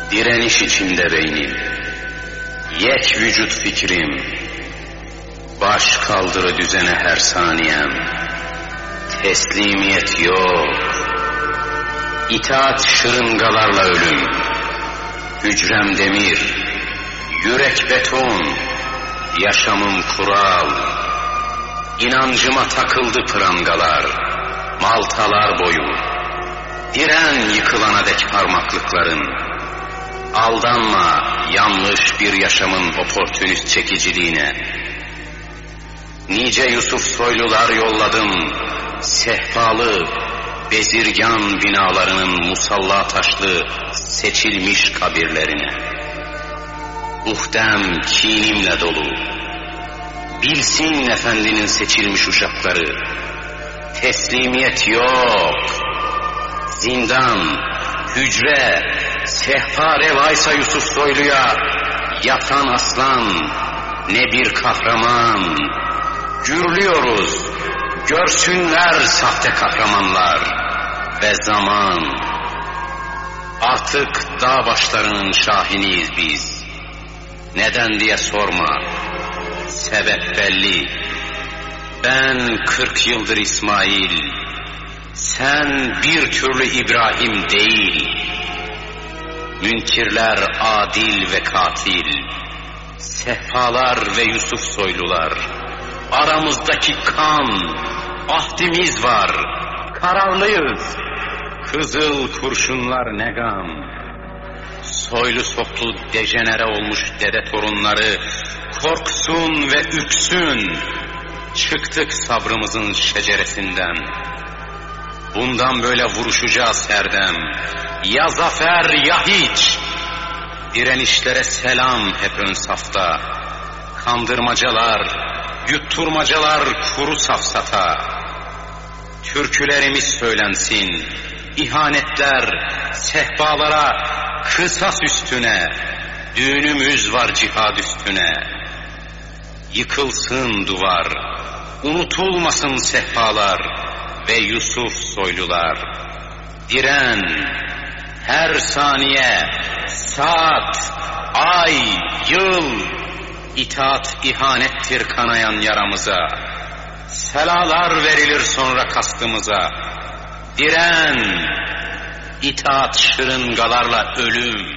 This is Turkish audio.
Direniş içinde beynim, yek vücut fikrim, baş kaldırı düzene her saniyem. Teslimiyet yok, itaat şırıngalarla ölüm. Hücrem demir, yürek beton, yaşamım kural. İnancıma takıldı prangalar, maltalar boyu. Diren yıkılana dek parmaklıkların. Aldanma yanlış bir yaşamın oportunist çekiciliğine. Nice Yusuf soylular yolladım, sehpalı, bezirgan binalarının musalla taşlı seçilmiş kabirlerine. Uhdem kinimle dolu, bilsin efendinin seçilmiş uşakları. Teslimiyet yok, zindan, hücre, sehpa revaysa Yusuf soyluya yatan aslan, ne bir kahraman. Gürlüyoruz, görsünler sahte kahramanlar ve zaman. Artık dağ başlarının şahiniyiz biz. Neden diye sorma, sebep belli. Ben 40 yıldır İsmail, sen bir türlü İbrahim değil. Münkirler adil ve katil, sehpalar ve Yusuf soylular. Aramızdaki kan, ahdimiz var, kararlıyız. Kızıl kurşunlar ne gam. Soylu soklu dejenere olmuş dede torunları korksun ve üksün. Çıktık sabrımızın şeceresinden. Bundan böyle vuruşacağız herdem. Ya zafer ya hiç. Direnişlere selam hep ön safta. Kandırmacalar, yutturmacalar kuru safsata. Türkülerimiz söylensin, ihanetler sehpalara, kısas üstüne. Düğünümüz var cihad üstüne. Yıkılsın duvar, unutulmasın sehpalar ve Yusuf soylular. Diren, her saniye, saat, ay, yıl, itaat ihanettir kanayan yaramıza. Selalar verilir sonra kastımıza. Diren, itaat şırıngalarla ölüm.